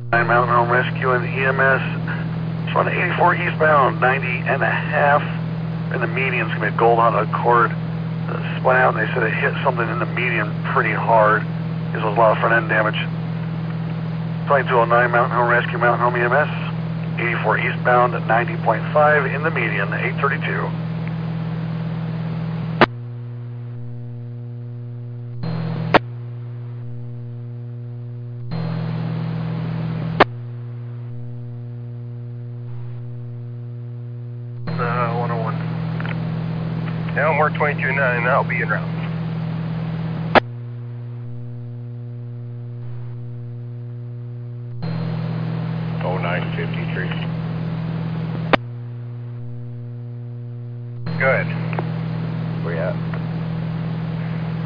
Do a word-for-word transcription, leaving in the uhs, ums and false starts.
nine Mountain Home Rescue and E M S. It's on eighty-four eastbound, ninety and a half. In the median, it's going to be a Gold Honda Accord. Uh, spun out and they said it hit something in the median pretty hard. There's a lot of front end damage. Flight two oh nine Mountain Home Rescue, Mountain Home E M S. eighty-four eastbound, ninety point five in the median, eight thirty-two. Uh, one oh one. Downward twenty-two nine, I'll be en route. oh nine fifty-three. Go ahead.